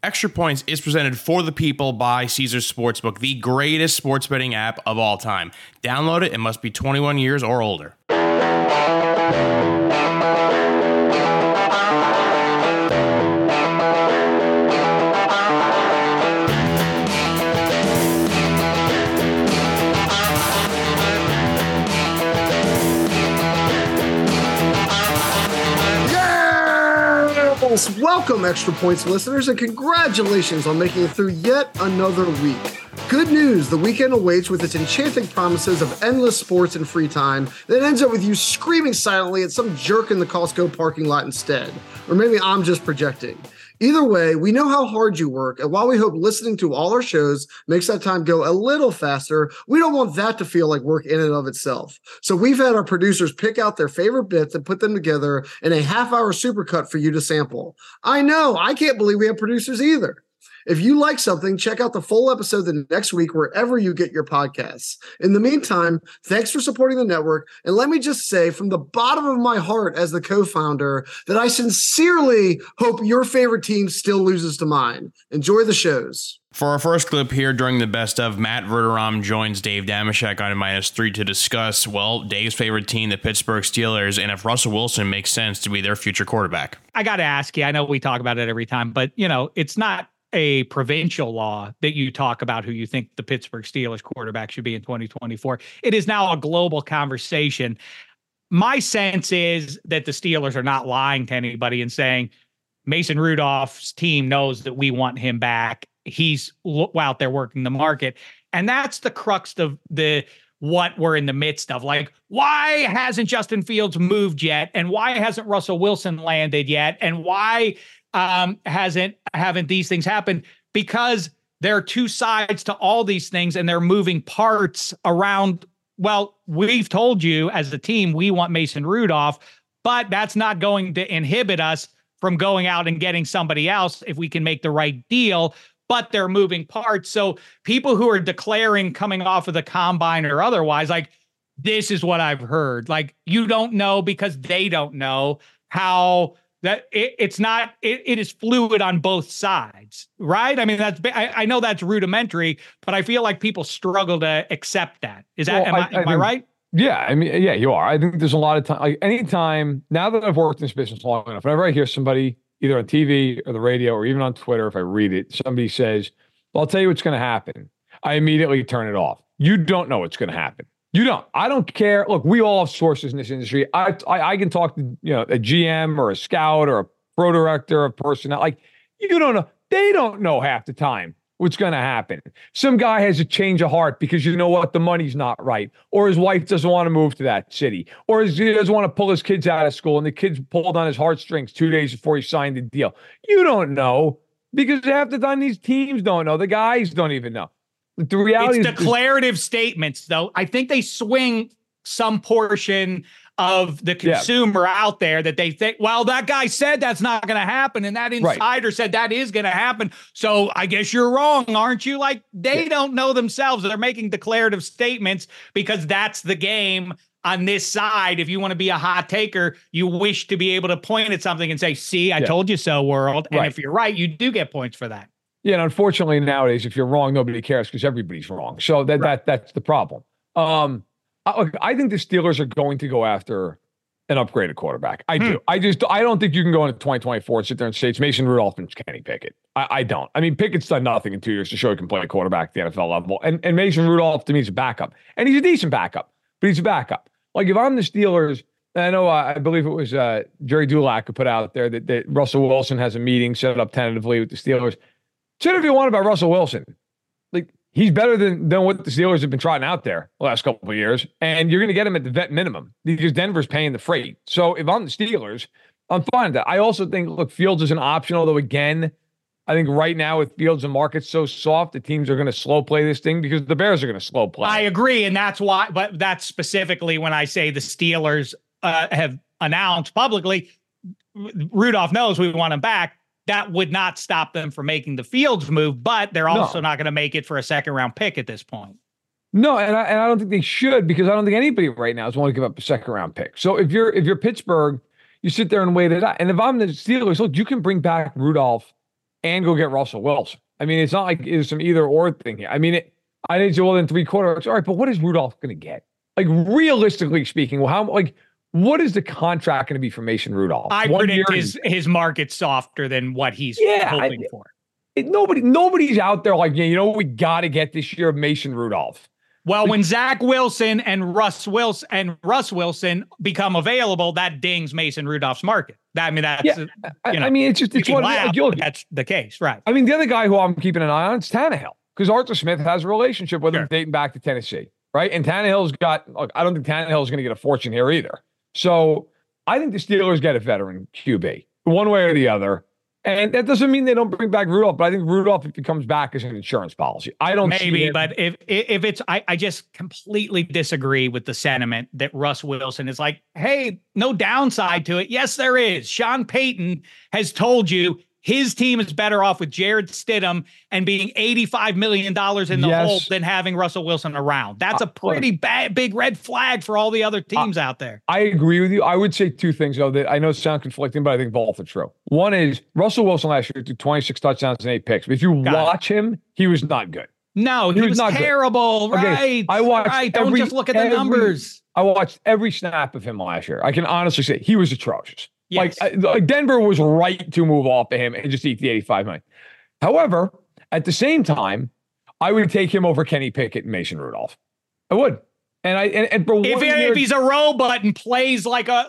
Extra Points is presented for the people by Caesars Sportsbook, the greatest sports betting app of all time. Download it and must be 21 years or older. Welcome, Extra Points listeners, and congratulations on making it through yet another week. Good news, the weekend awaits with its enchanting promises of endless sports and free time that ends up with you screaming silently at some jerk in the Costco parking lot instead. Or maybe I'm just projecting. Either way, we know how hard you work, and while we hope listening to all our shows makes that time go a little faster, we don't want that to feel like work in and of itself. So we've had our producers pick out their favorite bits and put them together in a half-hour supercut for you to sample. I know, I can't believe we have producers either. If you like something, check out the full episode the next week wherever you get your podcasts. In the meantime, thanks for supporting the network. And let me just say from the bottom of my heart as the co-founder that I sincerely hope your favorite team still loses to mine. Enjoy the shows. For our first clip here during the best of, Matt Verderame joins Dave Dameshek on -3 to discuss, well, Dave's favorite team, the Pittsburgh Steelers, and if Russell Wilson makes sense to be their future quarterback. I got to ask you, I know we talk about it every time, but, you know, it's not a provincial law that you talk about who you think the Pittsburgh Steelers quarterback should be in 2024. It is now a global conversation. My sense is that the Steelers are not lying to anybody and saying Mason Rudolph's team knows that we want him back. He's out there working the market. And that's the crux of what we're in the midst of. Like, why hasn't Justin Fields moved yet? And why hasn't Russell Wilson landed yet? And why haven't these things happened? Because there are two sides to all these things and they're moving parts around. Well, we've told you as a team, we want Mason Rudolph, but that's not going to inhibit us from going out and getting somebody else if we can make the right deal, but they're moving parts. So people who are declaring coming off of the combine or otherwise, like, this is what I've heard. Like, you don't know because they don't know how that it is fluid on both sides, right? I mean, I know that's rudimentary, but I feel like people struggle to accept that. Is that, am I right? Yeah, I mean, yeah, you are. I think there's a lot of time, like anytime, now that I've worked in this business long enough, whenever I hear somebody either on TV or the radio or even on Twitter, if I read it, somebody says, well, I'll tell you what's going to happen, I immediately turn it off. You don't know what's going to happen. You don't. I don't care. Look, we all have sources in this industry. I can talk to a GM or a scout or a pro director of personnel. Like, you don't know. They don't know half the time what's going to happen. Some guy has a change of heart because you know what, the money's not right, or his wife doesn't want to move to that city, or he doesn't want to pull his kids out of school, and the kids pulled on his heartstrings 2 days before he signed the deal. You don't know because half the time these teams don't know. The guys don't even know. The reality it's declarative statements, though. I think they swing some portion of the consumer out there that they think, well, that guy said that's not going to happen, and that insider said that is going to happen. So I guess you're wrong, aren't you? Like, they don't know themselves. They're making declarative statements because that's the game on this side. If you want to be a hot taker, you wish to be able to point at something and say, see, I told you so, world. And if you're right, you do get points for that. Yeah, and unfortunately nowadays, if you're wrong, nobody cares because everybody's wrong. So that's the problem. I think the Steelers are going to go after an upgraded quarterback. I do. I don't think you can go into 2024 and sit there and say it's Mason Rudolph and Kenny Pickett. I don't. I mean, Pickett's done nothing in 2 years to show he can play quarterback at the NFL level. And Mason Rudolph, to me, is a backup. And he's a decent backup, but he's a backup. Like, if I'm the Steelers, and I know I believe it was Jerry Dulac who put out there that Russell Wilson has a meeting set up tentatively with the Steelers. Say whatever you want about Russell Wilson. Like, he's better than what the Steelers have been trotting out there the last couple of years. And you're going to get him at the vet minimum because Denver's paying the freight. So if I'm the Steelers, I'm fine with that. I also think, look, Fields is an option, although, again, I think right now with Fields, the market's so soft, the teams are going to slow play this thing because the Bears are going to slow play. I agree. And that's why, but that's specifically when I say the Steelers have announced publicly, Rudolph knows we want him back. That would not stop them from making the Fields move, but they're also not going to make it for a second round pick at this point. No, and I don't think they should, because I don't think anybody right now is willing to give up a second round pick. So if you're Pittsburgh, you sit there and wait it out. And if I'm the Steelers, look, you can bring back Rudolph and go get Russell Wilson. I mean, it's not like it's some either or thing here. I mean, I think well, in 3 quarters. All right, but what is Rudolph going to get? Like, realistically speaking, what is the contract going to be for Mason Rudolph? I predict his market's softer than what he's hoping for. Nobody's out there like, we got to get this year of Mason Rudolph. Well, when Zach Wilson and Russ Wilson become available, that dings Mason Rudolph's market. It's one. That's the case, right? I mean, the other guy who I'm keeping an eye on is Tannehill, because Arthur Smith has a relationship with him dating back to Tennessee, right? And Tannehill's I don't think Tannehill's going to get a fortune here either. So I think the Steelers get a veteran QB one way or the other. And that doesn't mean they don't bring back Rudolph, but I think Rudolph, if he comes back, is an insurance policy. I don't but if it's, I just completely disagree with the sentiment that Russ Wilson is like, hey, no downside to it. Yes, there is. Sean Payton has told you his team is better off with Jared Stidham and being $85 million in the hole than having Russell Wilson around. That's a pretty big red flag for all the other teams out there. I agree with you. I would say 2 things, though, that I know sound conflicting, but I think both are true. One is Russell Wilson last year threw 26 touchdowns and 8 picks. But if you watch him, he was not good. No, he was not terrible. Good. Right. Okay, I watched Don't just look at the numbers. I watched every snap of him last year. I can honestly say he was atrocious. Yes. Like Denver was right to move off of him and just eat the $85 million. However, at the same time, I would take him over Kenny Pickett and Mason Rudolph. I would. And for if he's a robot and plays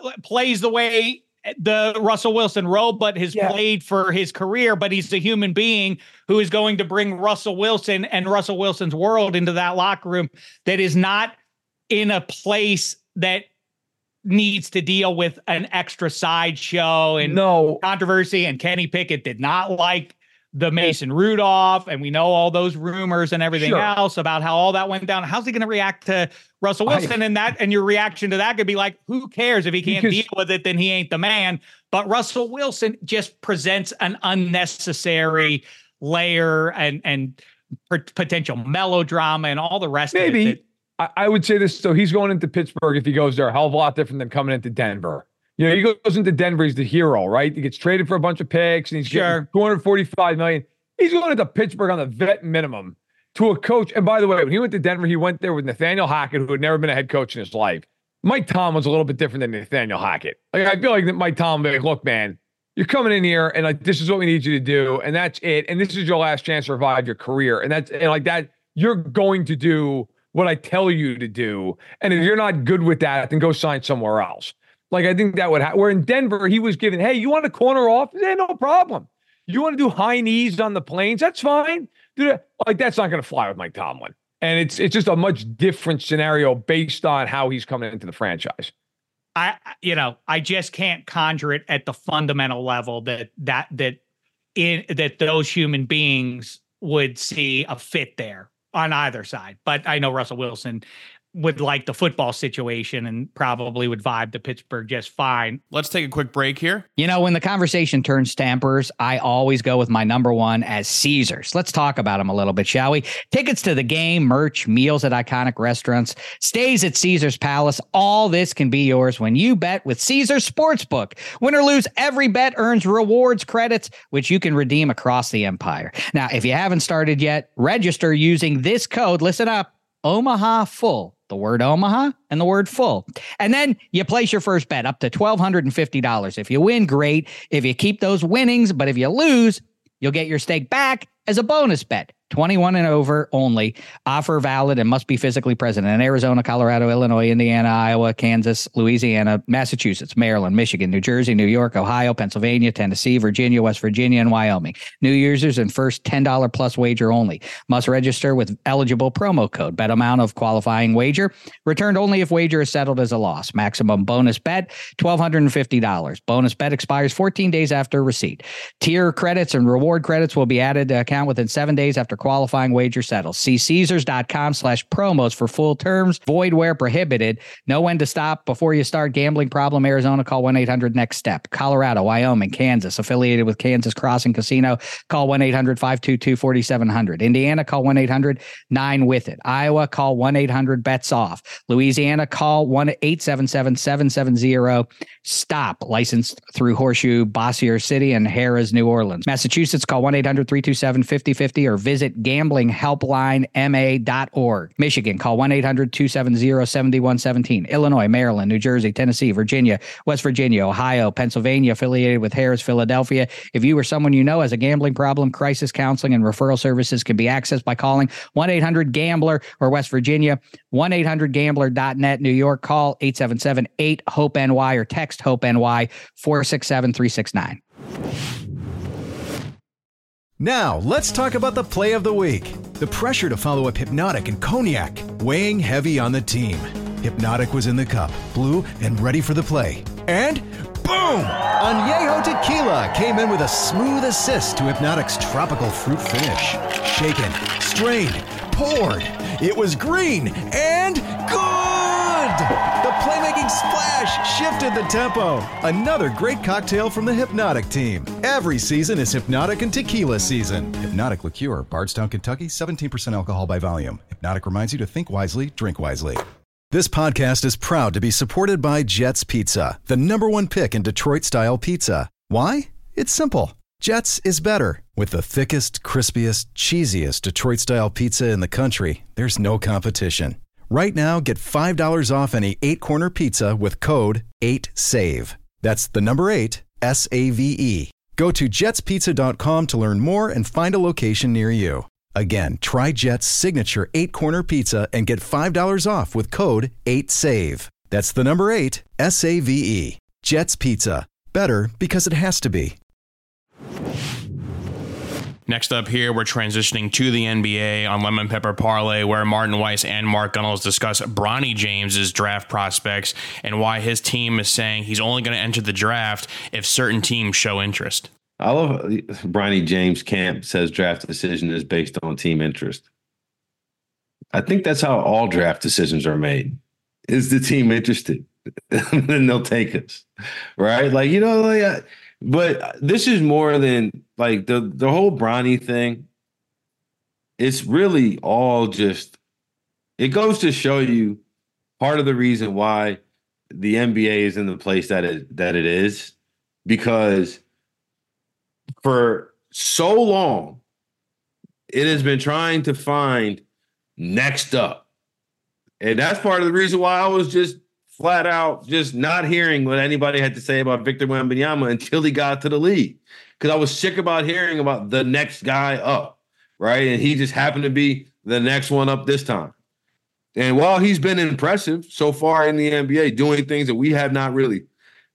the way the Russell Wilson robot has played for his career, but he's a human being who is going to bring Russell Wilson and Russell Wilson's world into that locker room that is not in a place that needs to deal with an extra sideshow and controversy. And Kenny Pickett did not like the Mason Rudolph, and we know all those rumors and everything else about how all that went down. How's he going to react to Russell Wilson? And your reaction to that could be like, who cares? If he can't deal with it, then he ain't the man. But Russell Wilson just presents an unnecessary layer and potential melodrama and all the rest of it. I would say this. So he's going into Pittsburgh. If he goes there, a hell of a lot different than coming into Denver. He goes into Denver. He's the hero, right? He gets traded for a bunch of picks and he's getting $245 million. He's going into Pittsburgh on the vet minimum to a coach. And by the way, when he went to Denver, he went there with Nathaniel Hackett, who had never been a head coach in his life. Mike Tomlin was a little bit different than Nathaniel Hackett. Like, I feel like that Mike Tomlin be like, look, man, you're coming in here and this is what we need you to do. And that's it. And this is your last chance to revive your career. And that you're going to do what I tell you to do. And if you're not good with that, then go sign somewhere else. Like, I think that would happen. Where in Denver, he was given, hey, you want to corner off? Yeah, no problem. You want to do high knees on the planes? That's fine. That's not going to fly with Mike Tomlin. And it's just a much different scenario based on how he's coming into the franchise. I just can't conjure it at the fundamental level that those human beings would see a fit there on either side. But I know Russell Wilson would like the football situation and probably would vibe to Pittsburgh just fine. Let's take a quick break here. When the conversation turns Stampers, I always go with my number one as Caesars. Let's talk about them a little bit, shall we? Tickets to the game, merch, meals at iconic restaurants, stays at Caesars Palace. All this can be yours when you bet with Caesars Sportsbook. Win or lose, every bet earns rewards credits, which you can redeem across the empire. Now, if you haven't started yet, register using this code. Listen up, Omaha Full. The word Omaha and the word full. And then you place your first bet up to $1,250. If you win, great. If you keep those winnings, but if you lose, you'll get your stake back as a bonus bet. 21 and over only. Offer valid and must be physically present in Arizona, Colorado, Illinois, Indiana, Iowa, Kansas, Louisiana, Massachusetts, Maryland, Michigan, New Jersey, New York, Ohio, Pennsylvania, Tennessee, Virginia, West Virginia, and Wyoming. New users and first $10 plus wager only. Must register with eligible promo code. Bet amount of qualifying wager. Returned only if wager is settled as a loss. Maximum bonus bet, $1,250. Bonus bet expires 14 days after receipt. Tier credits and reward credits will be added to account within 7 days after qualifying wager settles. See Caesars.com/promos for full terms. Void where prohibited. Know when to stop before you start. Gambling problem? Arizona, call 1-800-NEXT-STEP. Colorado, Wyoming, Kansas, affiliated with Kansas Crossing Casino, call 1-800-522-4700. Indiana, call 1-800-9-WITH-IT. Iowa, call 1-800-BETS-OFF. Louisiana, call 1-877-770-STOP. Licensed through Horseshoe, Bossier City, and Harrah's, New Orleans. Massachusetts, call 1-800-327-5050 or visit gamblinghelplinema.org. Michigan, call 1-800-270-7117. Illinois, Maryland, New Jersey, Tennessee, Virginia, West Virginia, Ohio, Pennsylvania, affiliated with Harrah's, Philadelphia. If you or someone you know has a gambling problem, crisis counseling and referral services can be accessed by calling 1-800-GAMBLER or West Virginia, 1-800-GAMBLER.net. New York, call 877-8-HOPE-NY or text HOPE-NY 467-369. Now, let's talk about the play of the week. The pressure to follow up Hypnotic and Cognac, weighing heavy on the team. Hypnotic was in the cup, blue, and ready for the play. And boom! Añejo Tequila came in with a smooth assist to Hypnotic's tropical fruit finish. Shaken, strained, poured. It was green and good! The playmaking splash shifted the tempo. Another great cocktail from the Hypnotic team. Every season is Hypnotic and Tequila season. Hypnotic Liqueur, Bardstown, Kentucky, 17% alcohol by volume. Hypnotic reminds you to think wisely, drink wisely. This podcast is proud to be supported by Jets Pizza, the #1 pick in Detroit-style pizza. Why? It's simple. Jets is better. With the thickest, crispiest, cheesiest Detroit-style pizza in the country, there's no competition. Right now, get $5 off any 8-corner pizza with code 8SAVE. That's the number 8, SAVE. Go to jetspizza.com to learn more and find a location near you. Again, try Jet's signature 8-corner pizza and get $5 off with code 8SAVE. That's the number 8, SAVE. Jet's Pizza. Better because it has to be. Next up here, we're transitioning to the NBA on Lemon Pepper Parlay, where Martin Weiss and Mark Gunnels discuss Bronny James's draft prospects and why his team is saying he's only going to enter the draft if certain teams show interest. I love Bronny James camp says draft decision is based on team interest. I think that's how all draft decisions are made. Is the team interested? Then they'll take us, right? But this is more than like the whole Bronny thing. It's really all just, it goes to show you part of the reason why the NBA is in the place that it is, because for so long, it has been trying to find next up. And that's part of the reason why I was just flat out just not hearing what anybody had to say about Victor Wembanyama until he got to the league. Because I was sick about hearing about the next guy up, right? And he just happened to be the next one up this time. And while he's been impressive so far in the NBA, doing things that we have not really,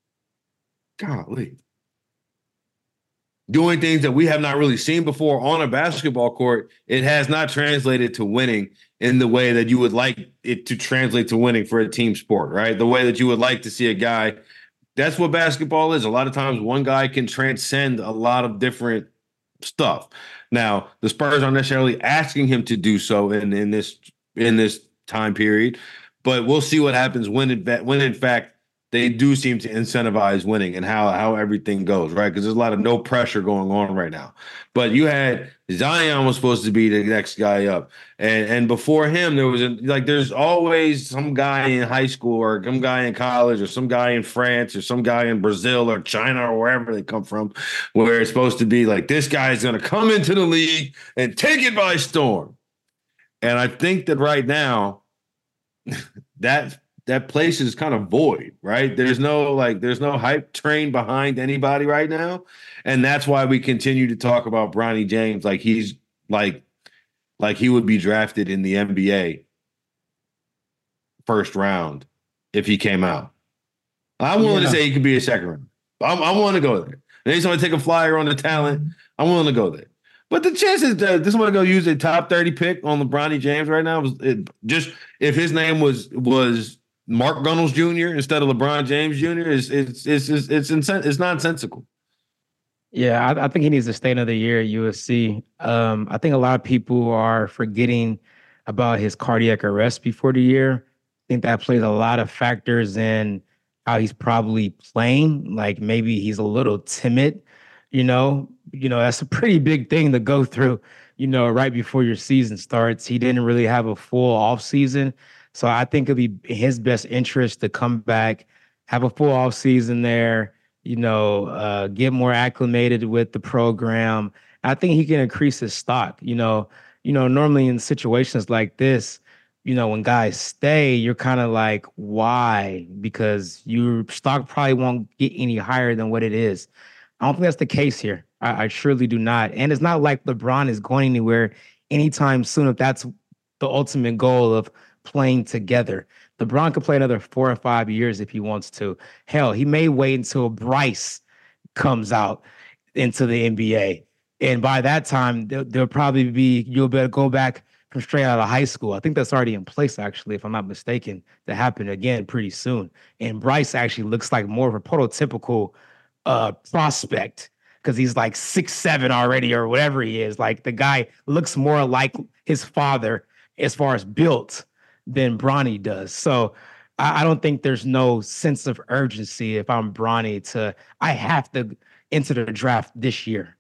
doing things that we have not really seen before on a basketball court, it has not translated to winning in the way that you would like it to translate to winning for a team sport, right? The way that you would like to see a guy. That's what basketball is. A lot of times one guy can transcend a lot of different stuff. Now, the Spurs aren't necessarily asking him to do so in this time period, but we'll see what happens when in fact they do seem to incentivize winning and how everything goes, right? Because there's a lot of no pressure going on right now. But you had Zion was supposed to be the next guy up. And before him, there was there's always some guy in high school or some guy in college or some guy in France or some guy in Brazil or China or wherever they come from, where it's supposed to be like, this guy is going to come into the league and take it by storm. And I think that right now that place is kind of void, right? There's no hype train behind anybody right now. And that's why we continue to talk about Bronny James like he's like he would be drafted in the NBA first round if he came out. I'm willing to say he could be a second round. I'm willing to go there. Anytime I take a flyer on the talent, I'm willing to go there. But the chances that this one go use a top 30 pick on LeBron James right now just if his name was Mark Gunnels Jr. instead of LeBron James Jr. It's nonsensical. Yeah, I think he needs to stay another year at USC. I think a lot of people are forgetting about his cardiac arrest before the year. I think that plays a lot of factors in how he's probably playing. Like maybe he's a little timid, that's a pretty big thing to go through, right before your season starts. He didn't really have a full off season. So I think it'd be in his best interest to come back, have a full off season there, get more acclimated with the program. I think he can increase his stock. Normally in situations like this, when guys stay, you're kind of like, why? Because your stock probably won't get any higher than what it is. I don't think that's the case here. I surely do not. And it's not like LeBron is going anywhere anytime soon if that's the ultimate goal of playing together. LeBron could play another 4 or 5 years if he wants to. Hell, he may wait until Bryce comes out into the NBA. And by that time, there'll probably be, you'll better go back from straight out of high school. I think that's already in place, actually, if I'm not mistaken, to happen again pretty soon. And Bryce actually looks like more of a prototypical prospect because he's like 6'7" already or whatever he is. Like the guy looks more like his father as far as built than Bronny does. So I don't think there's no sense of urgency if I'm Bronny I have to enter the draft this year.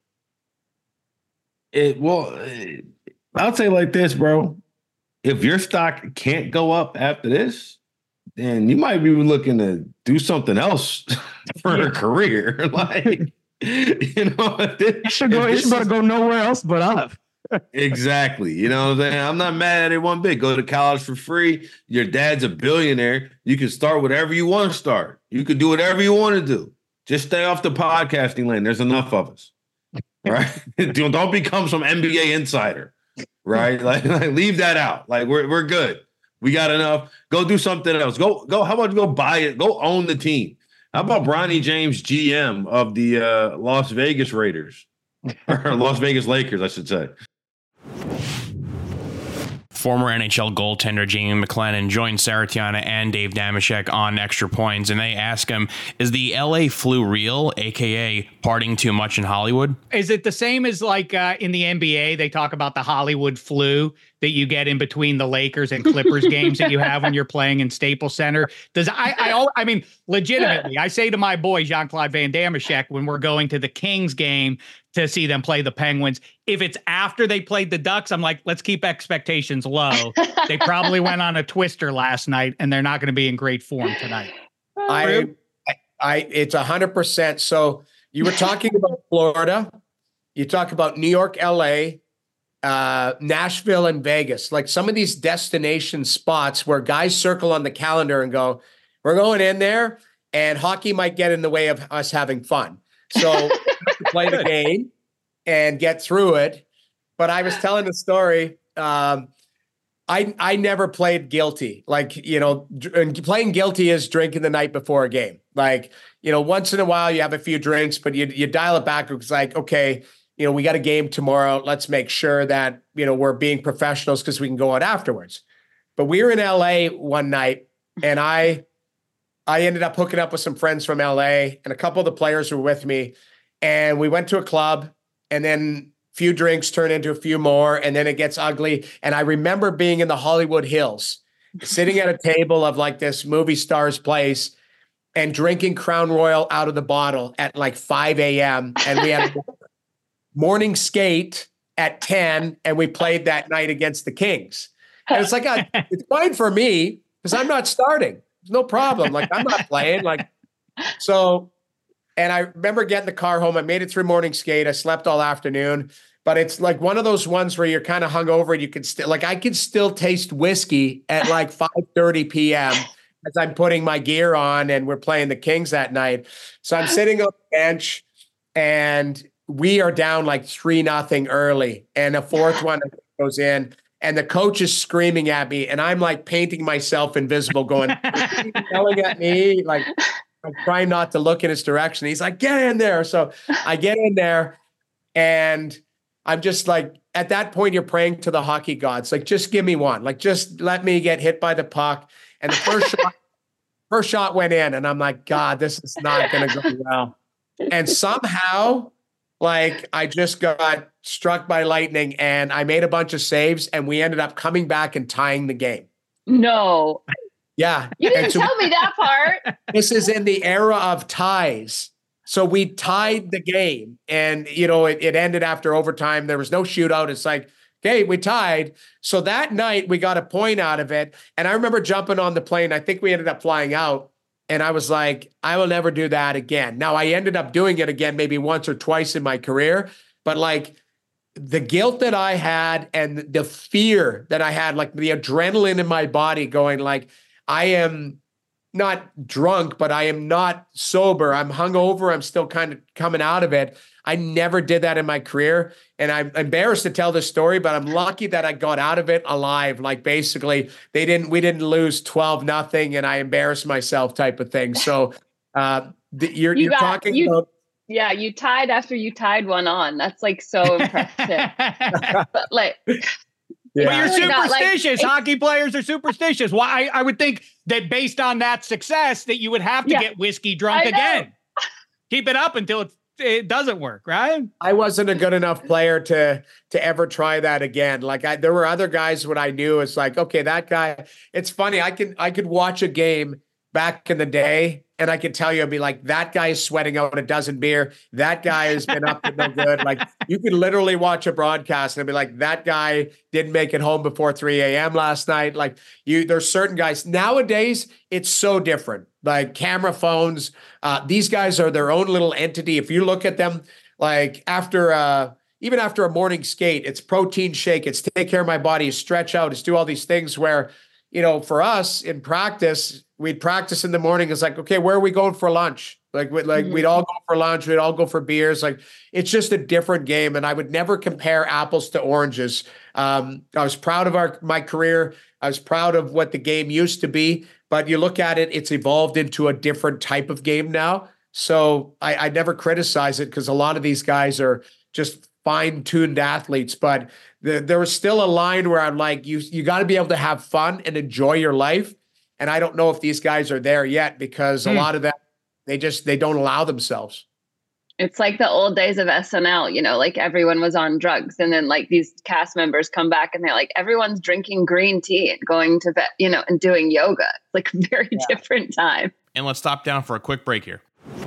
I'll say like this, bro. If your stock can't go up after this, then you might be looking to do something else for a career. Like, it should go nowhere else but up. Exactly. You know what I'm saying? I'm not mad at it one bit. Go to college for free. Your dad's a billionaire. You can start whatever you want to start. You can do whatever you want to do. Just stay off the podcasting lane. There's enough of us. Right? Don't become some NBA insider. Right? Like leave that out. Like we're good. We got enough. Go do something else. Go. How about you go buy it? Go own the team. How about Bronny James, GM of the Las Vegas Raiders? Or Las Vegas Lakers, I should say. Former NHL goaltender Jamie McLennan joined Saratiana and Dave Damashek on Extra Points, and they ask him, is the LA flu real, a.k.a. partying too much in Hollywood? Is it the same as like in the NBA, they talk about the Hollywood flu that you get in between the Lakers and Clippers games that you have when you're playing in Staples Center? I mean, legitimately, I say to my boy, Jean-Claude Van Damashek, when we're going to the Kings game to see them play the Penguins, if it's after they played the Ducks, I'm like, let's keep expectations low. They probably went on a twister last night and they're not going to be in great form tonight. It's 100%. So you were talking about Florida, you talk about New York, LA, Nashville and Vegas, like some of these destination spots where guys circle on the calendar and go, we're going in there and hockey might get in the way of us having fun. So play the game and get through it. But I was telling the story. I never played guilty. Like, and playing guilty is drinking the night before a game. Like, once in a while you have a few drinks, but you dial it back. It's like, okay, we got a game tomorrow. Let's make sure that, we're being professionals because we can go out afterwards. But we were in LA one night and I ended up hooking up with some friends from LA and a couple of the players were with me. And we went to a club and then a few drinks turn into a few more and then it gets ugly. And I remember being in the Hollywood Hills, sitting at a table of like this movie star's place and drinking Crown Royal out of the bottle at like 5 a.m. And we had a morning skate at 10 and we played that night against the Kings. And it's like, it's fine for me because I'm not starting. No problem. Like I'm not playing so. And I remember getting the car home. I made it through morning skate. I slept all afternoon, but it's like one of those ones where you're kind of hungover and you can still I could still taste whiskey at like 5:30 p.m. as I'm putting my gear on and we're playing the Kings that night. So I'm sitting on the bench and we are down like 3-0 early. And a fourth one goes in. And the coach is screaming at me, and I'm like painting myself invisible, going, yelling at me, like I'm trying not to look in his direction. He's like, get in there. So I get in there, and I'm just like, at that point, you're praying to the hockey gods, like, just give me one, like, just let me get hit by the puck. And the first shot went in, and I'm like, God, this is not going to go well. And somehow like I just got struck by lightning and I made a bunch of saves and we ended up coming back and tying the game. No. Yeah. You didn't tell me that part. This is in the era of ties. So we tied the game and, it ended after overtime. There was no shootout. It's like, okay, we tied. So that night we got a point out of it. And I remember jumping on the plane. I think we ended up flying out. And I was like, I will never do that again. Now I ended up doing it again, maybe once or twice in my career. But like the guilt that I had and the fear that I had, like the adrenaline in my body going like, I am not drunk, but I am not sober. I'm hungover. I'm still kind of coming out of it. I never did that in my career. And I'm embarrassed to tell this story, but I'm lucky that I got out of it alive. Like basically we didn't lose 12-0 and I embarrassed myself type of thing. So you're talking about. Yeah, you tied after you tied one on. That's like so impressive. But like, yeah. But you're superstitious. Hockey players are superstitious. Why? I would think that based on that success, that you would have to get whiskey drunk again. Keep it up until it doesn't work, right? I wasn't a good enough player to ever try that again. Like there were other guys when I knew it's like, okay, that guy. It's funny. I could watch a game back in the day, and I can tell you, I'd be like, that guy is sweating out a dozen beer. That guy has been up to no good. Like you could literally watch a broadcast and be like, that guy didn't make it home before 3 a.m. last night. Like there's certain guys nowadays, it's so different. Like camera phones, these guys are their own little entity. If you look at them, like even after a morning skate, it's protein shake, it's take care of my body, stretch out, it's do all these things where, for us in practice, we'd practice in the morning. It's like, okay, where are we going for lunch? We'd all go for lunch. We'd all go for beers. Like it's just a different game. And I would never compare apples to oranges. I was proud of my career. I was proud of what the game used to be, but you look at it, it's evolved into a different type of game now. So I never criticize it because a lot of these guys are just fine-tuned athletes, but there was still a line where I'm like, you got to be able to have fun and enjoy your life. And I don't know if these guys are there yet because a lot of them, they don't allow themselves. It's like the old days of SNL, like everyone was on drugs. And then like these cast members come back and they're like, everyone's drinking green tea and going to bed, and doing yoga. It's like a very different time. And let's stop down for a quick break here.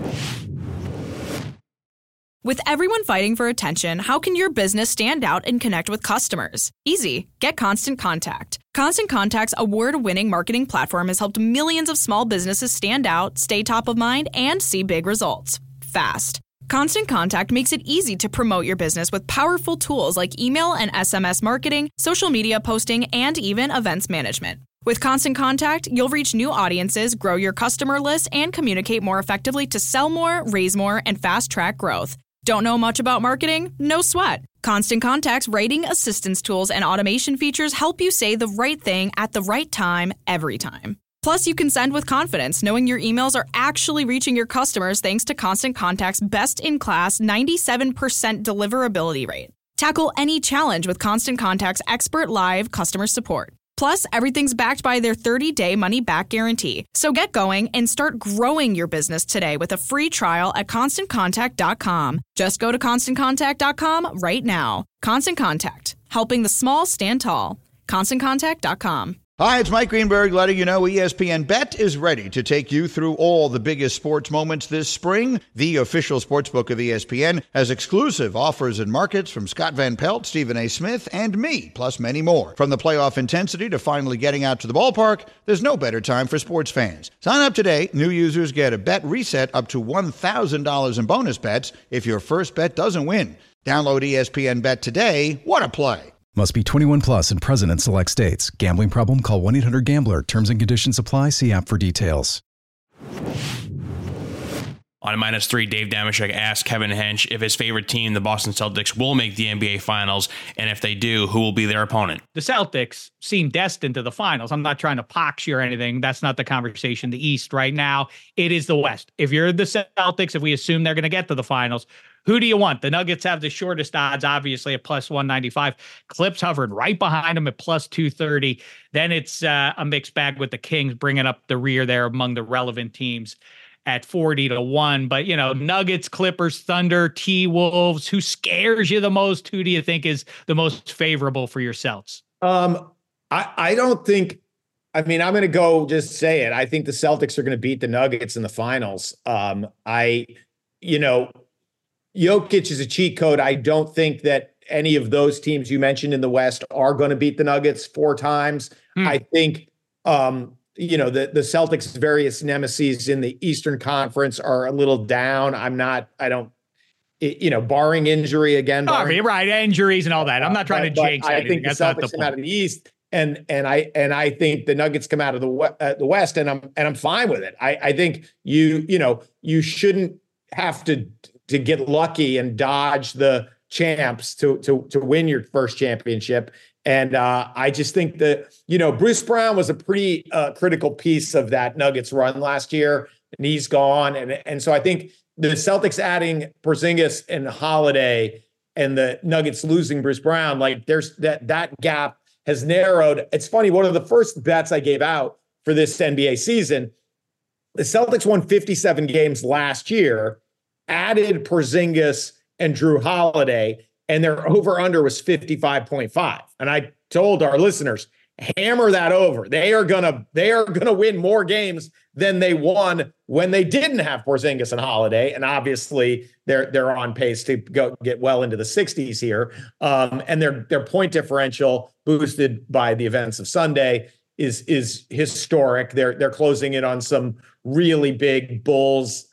With everyone fighting for attention, how can your business stand out and connect with customers? Easy. Get Constant Contact. Constant Contact's award-winning marketing platform has helped millions of small businesses stand out, stay top of mind, and see big results fast. Constant Contact makes it easy to promote your business with powerful tools like email and SMS marketing, social media posting, and even events management. With Constant Contact, you'll reach new audiences, grow your customer list, and communicate more effectively to sell more, raise more, and fast-track growth. Don't know much about marketing? No sweat. Constant Contact's writing assistance tools and automation features help you say the right thing at the right time, every time. Plus, you can send with confidence, knowing your emails are actually reaching your customers thanks to Constant Contact's best-in-class 97% deliverability rate. Tackle any challenge with Constant Contact's expert live customer support. Plus, everything's backed by their 30-day money-back guarantee. So get going and start growing your business today with a free trial at ConstantContact.com. Just go to ConstantContact.com right now. Constant Contact, helping the small stand tall. ConstantContact.com. Hi, it's Mike Greenberg letting you know ESPN Bet is ready to take you through all the biggest sports moments this spring. The official sportsbook of ESPN has exclusive offers and markets from Scott Van Pelt, Stephen A. Smith, and me, plus many more. From the playoff intensity to finally getting out to the ballpark, there's no better time for sports fans. Sign up today. New users get a bet reset up to $1,000 in bonus bets if your first bet doesn't win. Download ESPN Bet today. What a play. Must be 21 plus and present in select states. Gambling problem? Call 1-800-GAMBLER. Terms and conditions apply. See app for details. On -3, Dave Dameshek asked Kevin Hench if his favorite team, the Boston Celtics, will make the NBA Finals, and if they do, who will be their opponent? The Celtics seem destined to the finals. I'm not trying to pox you or anything. That's not the conversation. The East right now, it is the West. If you're the Celtics, if we assume they're going to get to the finals, who do you want? The Nuggets have the shortest odds, obviously, at +195. Clips hovering right behind them at +230. Then it's a mixed bag with the Kings bringing up the rear there among the relevant teams. at 40-1. But, Nuggets, Clippers, Thunder, T-Wolves, who scares you the most? Who do you think is the most favorable for your Celts? I don't think, I'm going to go just say it. I think the Celtics are going to beat the Nuggets in the finals. Jokic is a cheat code. I don't think that any of those teams you mentioned in the West are going to beat the Nuggets 4 times. I think, the Celtics' various nemesis in the Eastern Conference are a little down. Barring injury again. Right. Injuries and all that. I'm not trying to jinx anything. I think the Celtics come out of the East. And I think the Nuggets come out of the West, and I'm fine with it. I think you shouldn't have to get lucky and dodge the champs to win your first championship. And I just think that Bruce Brown was a pretty critical piece of that Nuggets run last year, and he's gone. And so I think the Celtics adding Porzingis and Holiday, and the Nuggets losing Bruce Brown, like there's that gap has narrowed. It's funny, one of the first bets I gave out for this NBA season, the Celtics won 57 games last year, added Porzingis and Drew Holiday, and their over-under was 55.5. And I told our listeners, hammer that over. They are gonna win more games than they won when they didn't have Porzingis and Holiday. And obviously they're on pace to go get well into the 60s here. And their point differential, boosted by the events of Sunday, is historic. They're closing in on some really big Bulls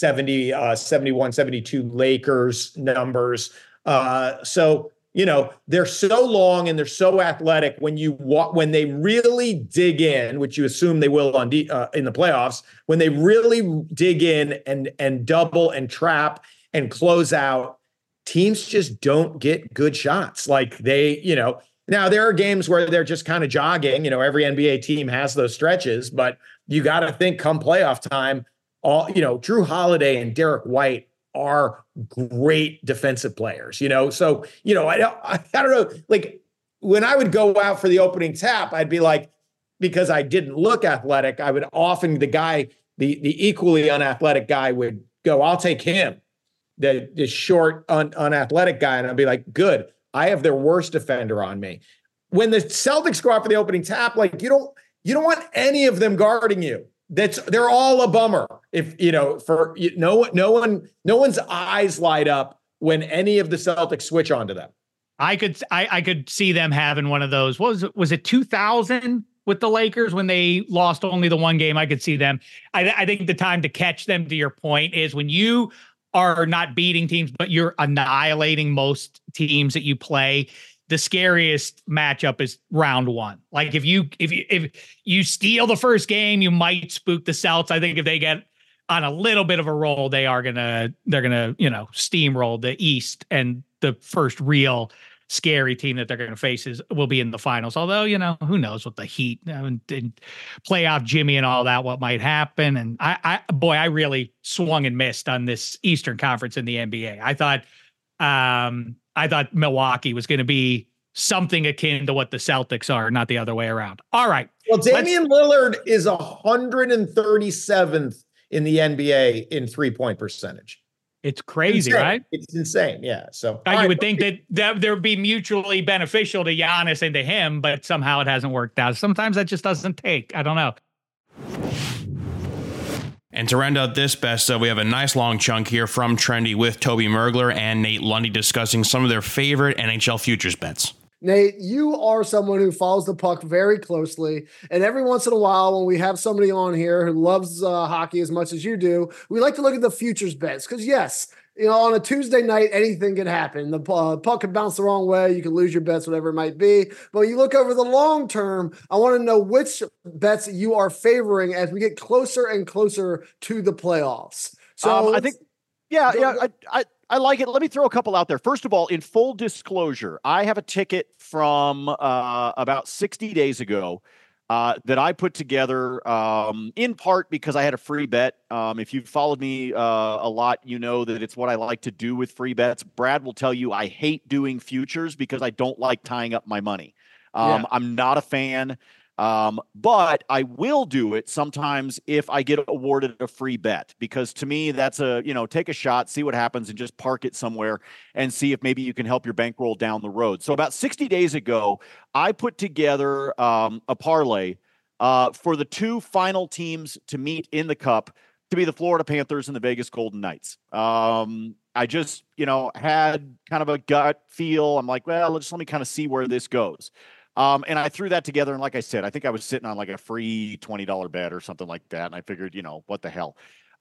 71, 72 Lakers numbers. So they're so long and they're so athletic when they really dig in, which you assume they will in the playoffs, when they really dig in and double and trap and close out, teams just don't get good shots. Like now there are games where they're just kind of jogging, every NBA team has those stretches, but you got to think come playoff time, Drew Holiday and Derek White are great defensive players, so, I don't know, like when I would go out for the opening tap, I'd be like, because I didn't look athletic, I would often, the equally unathletic guy would go, I'll take him, the short, unathletic guy. And I'd be like, good, I have their worst defender on me. When the Celtics go out for the opening tap, like you don't want any of them guarding you. They're all a bummer. If no one's eyes light up when any of the Celtics switch onto them. I could see them having one of those. Was it 2000 with the Lakers when they lost only the one game? I could see them. I think the time to catch them, to your point, is when you are not beating teams, but you're annihilating most teams that you play. The scariest matchup is round one. Like if you steal the first game, you might spook the Celts. I think if they get on a little bit of a roll, they're gonna steamroll the East, and the first real scary team that they're going to face will be in the finals. Although, who knows with the Heat and playoff Jimmy and all that, what might happen. And I really swung and missed on this Eastern Conference in the NBA. I thought Milwaukee was going to be something akin to what the Celtics are, not the other way around. All right. Well, Damian Lillard is 137th in the NBA in 3-point percentage. It's crazy, right? It's insane. Yeah. So you would think that there would be mutually beneficial to Giannis and to him, but somehow it hasn't worked out. Sometimes that just doesn't take. I don't know. And to round out this best of, we have a nice long chunk here from Trendy with Toby Mergler and Nate Lundy discussing some of their favorite NHL futures bets. Nate, you are someone who follows the puck very closely. And every once in a while, when we have somebody on here who loves hockey as much as you do, we like to look at the futures bets. Because, yes, on a Tuesday night, anything can happen. The puck could bounce the wrong way. You can lose your bets, whatever it might be. But when you look over the long term, I want to know which bets you are favoring as we get closer and closer to the playoffs. So I think, I like it. Let me throw a couple out there. First of all, in full disclosure, I have a ticket from about 60 days ago that I put together in part because I had a free bet. If you've followed me a lot, you know that it's what I like to do with free bets. Brad will tell you I hate doing futures because I don't like tying up my money. I'm not a fan. But I will do it sometimes if I get awarded a free bet, because to me, that's take a shot, see what happens, and just park it somewhere and see if maybe you can help your bankroll down the road. So about 60 days ago, I put together a parlay for the two final teams to meet in the Cup to be the Florida Panthers and the Vegas Golden Knights. I just, had kind of a gut feel. I'm like, well, let me kind of see where this goes. And I threw that together. And like I said, I think I was sitting on like a free $20 bet or something like that. And I figured, what the hell?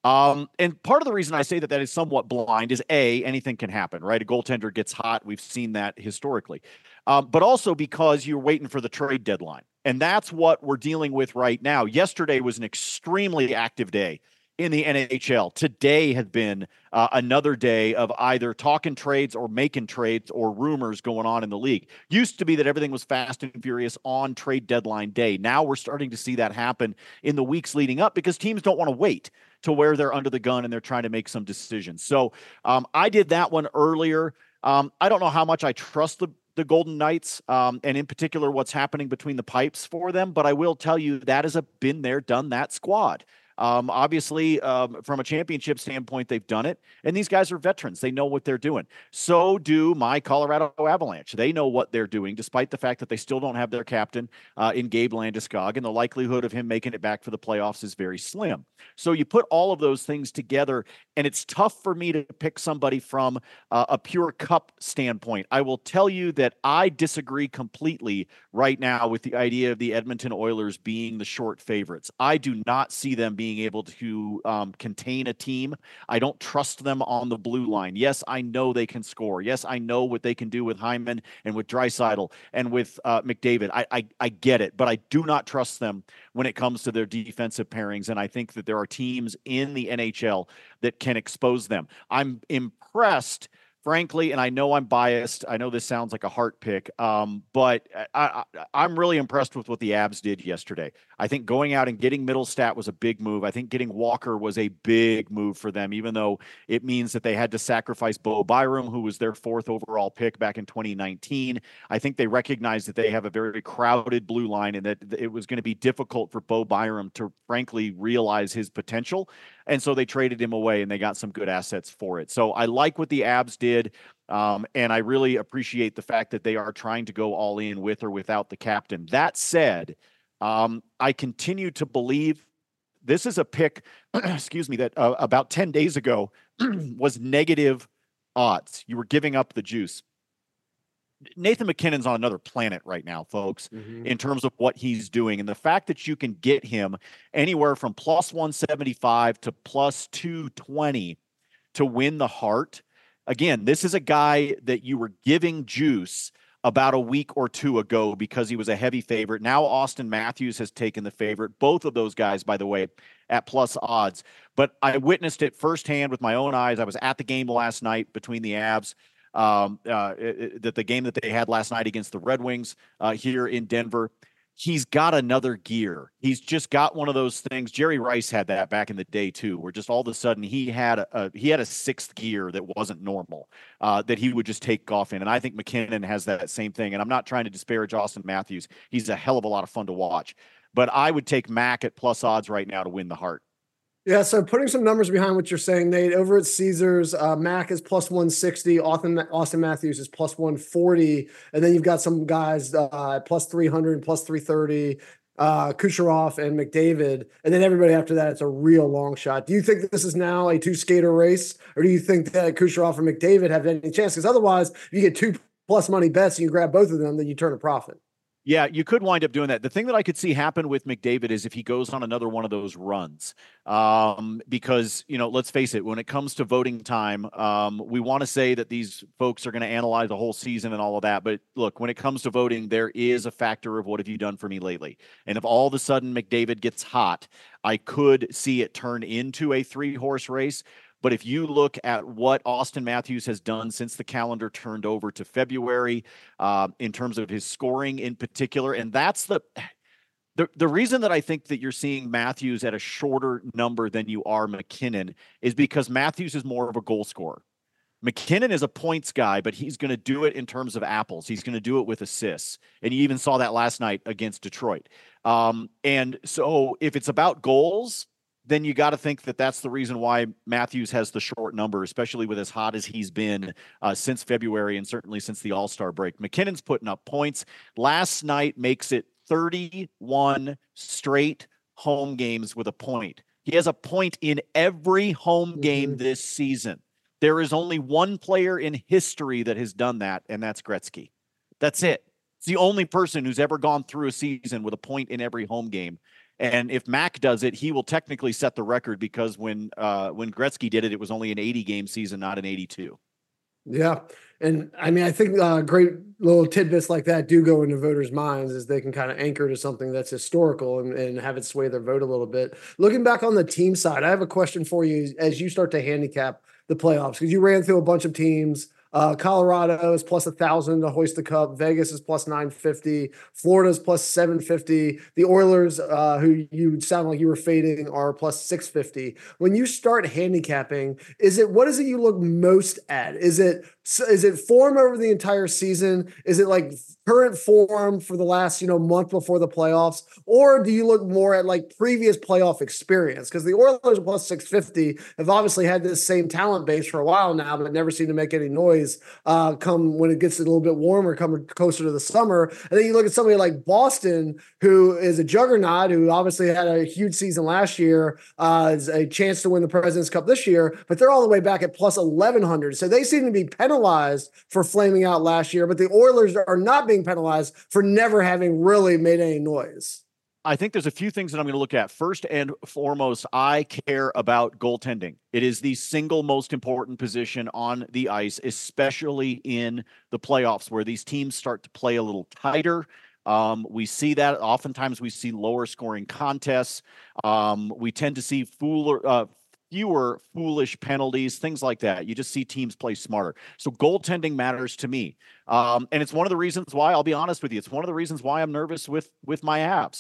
And part of the reason I say that is somewhat blind is anything can happen, right? A goaltender gets hot. We've seen that historically. But also because you're waiting for the trade deadline. And that's what we're dealing with right now. Yesterday was an extremely active day in the NHL. Today has been another day of either talking trades or making trades or rumors going on in the league. Used to be that everything was fast and furious on trade deadline day. Now we're starting to see that happen in the weeks leading up because teams don't want to wait to where they're under the gun and they're trying to make some decisions. So I did that one earlier. I don't know how much I trust the Golden Knights, and in particular what's happening between the pipes for them, but I will tell you that is a been there, done that squad. Obviously, from a championship standpoint, they've done it. And these guys are veterans. They know what they're doing. So do my Colorado Avalanche. They know what they're doing, despite the fact that they still don't have their captain in Gabe Landeskog. And the likelihood of him making it back for the playoffs is very slim. So you put all of those things together, and it's tough for me to pick somebody from a pure cup standpoint. I will tell you that I disagree completely right now with the idea of the Edmonton Oilers being the short favorites. I do not see them being able to contain a team. I don't trust them on the blue line. Yes, I know they can score. Yes, I know what they can do with Hyman and with Draisaitl and with McDavid. I get it, but I do not trust them when it comes to their defensive pairings, and I think that there are teams in the NHL that can expose them. I'm impressed, frankly, and I know I'm biased. I know this sounds like a heart pick, but I'm really impressed with what the Abs did yesterday. I think going out and getting Middlestat was a big move. I think getting Walker was a big move for them, even though it means that they had to sacrifice Bo Byram, who was their 4th overall pick back in 2019. I think they recognized that they have a very crowded blue line and that it was going to be difficult for Bo Byram to, frankly, realize his potential. And so they traded him away and they got some good assets for it. So I like what the Abs did. And I really appreciate the fact that they are trying to go all in with or without the captain. That said, I continue to believe this is a pick, excuse me, that about 10 days ago was negative odds. You were giving up the juice. Nathan MacKinnon's on another planet right now, folks, in terms of what he's doing. And the fact that you can get him anywhere from plus 175 to plus 220 to win the Hart. Again, this is a guy that you were giving juice about a week or two ago because he was a heavy favorite. Now Austin Matthews has taken the favorite. Both of those guys, by the way, at plus odds. But I witnessed it firsthand with my own eyes. I was at the game last night between the Abs. That the game that they had last night against the Red Wings here in Denver, he's got another gear. He's just got one of those things. Jerry Rice had that back in the day too, where just all of a sudden he had a 6th gear that wasn't normal, that he would just take off in. And I think MacKinnon has that same thing. And I'm not trying to disparage Austin Matthews. He's a hell of a lot of fun to watch. But I would take Mac at plus odds right now to win the Hart. Yeah, so putting some numbers behind what you're saying, Nate, over at Caesars, Mac is plus 160, Austin Matthews is plus 140, and then you've got some guys plus 300 and plus 330, Kucherov and McDavid, and then everybody after that, it's a real long shot. Do you think that this is now a 2-skater race, or do you think that Kucherov and McDavid have any chance? Because otherwise, if you get 2 plus money bets and you grab both of them, then you turn a profit. Yeah, you could wind up doing that. The thing that I could see happen with McDavid is if he goes on another one of those runs, because, let's face it, when it comes to voting time, we want to say that these folks are going to analyze the whole season and all of that. But look, when it comes to voting, there is a factor of what have you done for me lately? And if all of a sudden McDavid gets hot, I could see it turn into a 3-horse race. But if you look at what Austin Matthews has done since the calendar turned over to February, in terms of his scoring in particular, and that's the reason that I think that you're seeing Matthews at a shorter number than you are MacKinnon is because Matthews is more of a goal scorer. McKinnon is a points guy, but he's going to do it in terms of apples. He's going to do it with assists. And you even saw that last night against Detroit. And so if it's about goals, then you got to think that that's the reason why Matthews has the short number, especially with as hot as he's been since February and certainly since the All-Star break. McKinnon's putting up points. Last night makes it 31 straight home games with a point. He has a point in every home game this season. There is only one player in history that has done that, and that's Gretzky. That's it. It's the only person who's ever gone through a season with a point in every home game. And if Mac does it, he will technically set the record because when Gretzky did it, it was only an 80-game season, not an 82. Yeah. And I mean, I think great little tidbits like that do go into voters' minds as they can kind of anchor to something that's historical and have it sway their vote a little bit. Looking back on the team side, I have a question for you as you start to handicap the playoffs, because you ran through a bunch of teams. Colorado is plus 1,000 to hoist the cup. Vegas is plus 950. Florida's plus 750. The Oilers, who you sound like you were fading, are plus 650. When you start handicapping, what is it you look most at? Is it form over the entire season? Is it like current form for the last month before the playoffs, or do you look more at like previous playoff experience? Because the Oilers plus 650 have obviously had this same talent base for a while now, but never seem to make any noise come when it gets a little bit warmer, coming closer to the summer. And then you look at somebody like Boston, who is a juggernaut, who obviously had a huge season last year, is a chance to win the President's Cup this year, but they're all the way back at plus 1,100. So they seem to be penalized for flaming out last year, but the Oilers are not being penalized for never having really made any noise. I think there's a few things that I'm going to look at. First and foremost, I care about goaltending. It is the single most important position on the ice, especially in the playoffs where these teams start to play a little tighter. We see that oftentimes we see lower scoring contests. We tend to see fewer foolish penalties, things like that. You just see teams play smarter. So goaltending matters to me. And it's one of the reasons why, I'll be honest with you, it's one of the reasons why I'm nervous with my Avs.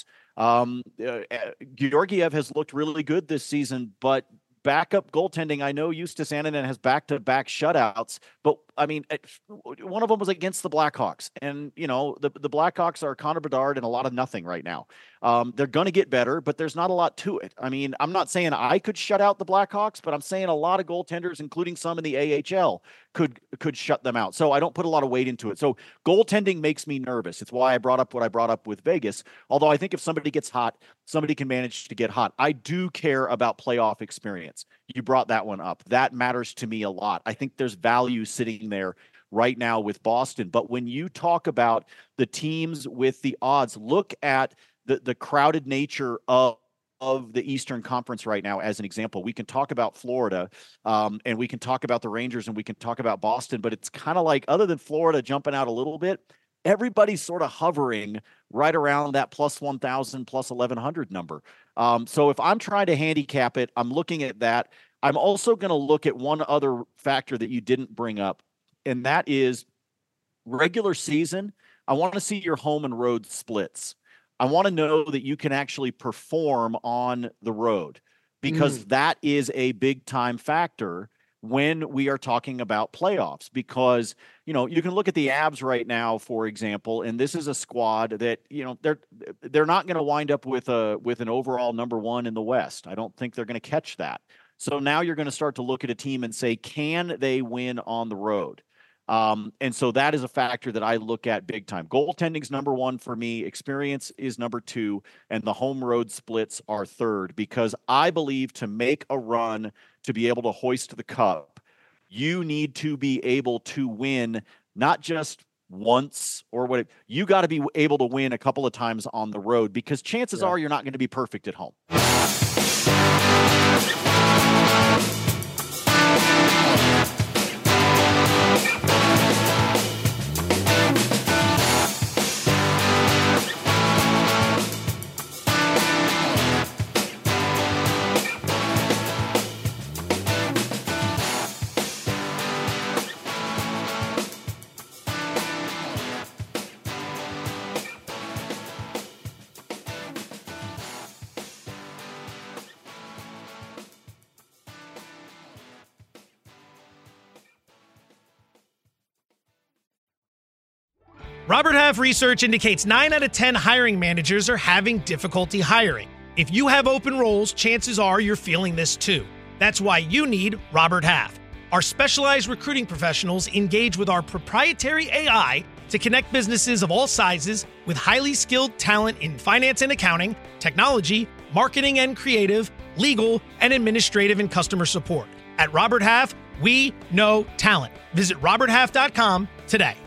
Georgiev has looked really good this season, but backup goaltending, I know Justus Annunen has back-to-back shutouts, but I mean, one of them was against the Blackhawks, and the Blackhawks are Connor Bedard and a lot of nothing right now. They're going to get better, but there's not a lot to it. I mean, I'm not saying I could shut out the Blackhawks, but I'm saying a lot of goaltenders, including some in the AHL, could shut them out. So I don't put a lot of weight into it. So goaltending makes me nervous. It's why I brought up what I brought up with Vegas. Although I think if somebody gets hot, somebody can manage to get hot. I do care about playoff experience. You brought that one up. That matters to me a lot. I think there's value sitting there right now with Boston. But when you talk about the teams with the odds, look at the crowded nature of the Eastern Conference right now as an example. We can talk about Florida, and we can talk about the Rangers, and we can talk about Boston, but it's kind of like, other than Florida jumping out a little bit, everybody's sort of hovering right around that plus 1,000, plus 1,100 number. So if I'm trying to handicap it, I'm looking at that. I'm also going to look at one other factor that you didn't bring up, and that is regular season. I want to see your home and road splits. I want to know that you can actually perform on the road, because that is a big time factor when we are talking about playoffs. Because, you can look at the Avs right now, for example, and this is a squad that, they're not going to wind up with an overall number one in the West. I don't think they're going to catch that. So now you're going to start to look at a team and say, can they win on the road? And so that is a factor that I look at big time. Goaltending's number one for me. Experience is number two, and the home road splits are third, because I believe to make a run, to be able to hoist the cup, you need to be able to win, not just once or what. You got to be able to win a couple of times on the road, because chances are you're not going to be perfect at home. Robert Half research indicates 9 out of 10 hiring managers are having difficulty hiring. If you have open roles, chances are you're feeling this too. That's why you need Robert Half. Our specialized recruiting professionals engage with our proprietary AI to connect businesses of all sizes with highly skilled talent in finance and accounting, technology, marketing and creative, legal, and administrative and customer support. At Robert Half, we know talent. Visit roberthalf.com today.